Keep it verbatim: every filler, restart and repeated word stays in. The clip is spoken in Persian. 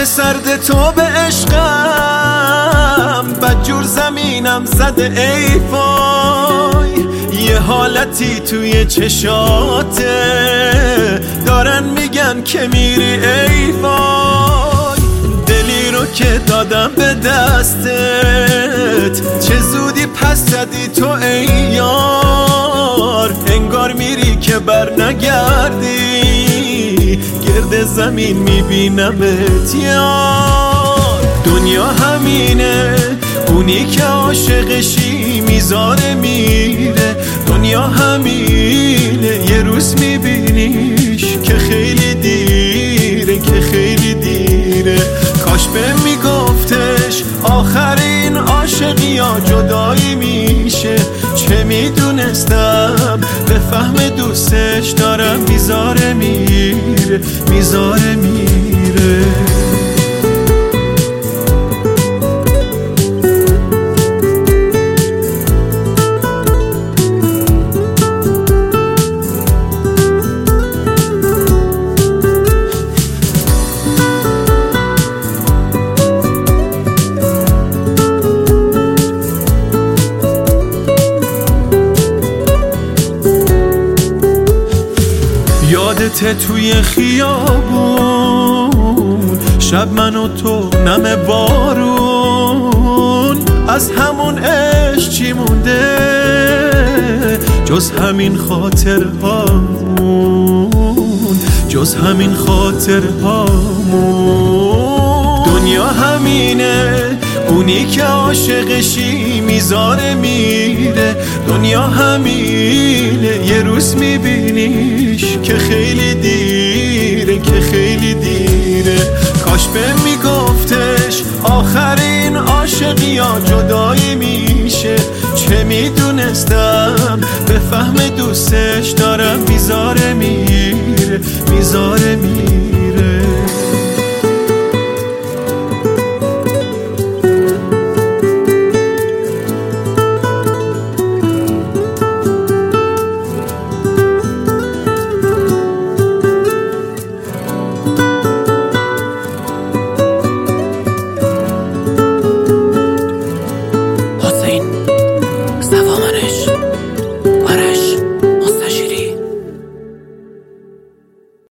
سرد تو به عشقم بدجور زمینم زده ای وای. یه حالتی توی چشاته دارن میگن که میری ای وای. دلی رو که دادم به دستت چه زودی پس زدی تو ای یار. انگار میری که بر نگردی گرد زمین میبینمت یار. دنیا همینه اونی که عاشقشی میذاره میره. دنیا همینه یه روز میبینیش که خیلی دیره که خیلی دیره. کاش به میگفتش آخرین عاشقی ها جدایی میشه. چه میدونستم به فهم دوستش دارم میذاره میره میذاره میره. یادت توی خیابون شب من و تو نم بارون. از همون عشق چی مونده جز همین خاطرهامون جز همین خاطرهامون. دنیا همینه اونی که عاشقشی میذاره میره. دنیا همینه یه روز میبینیش که خیلی دیره که خیلی دیره. کاش به میگفتش آخرین عاشقی ها جدایی میشه. چه میدونستم به فهم دوستش دارم میذاره میره میذاره میره.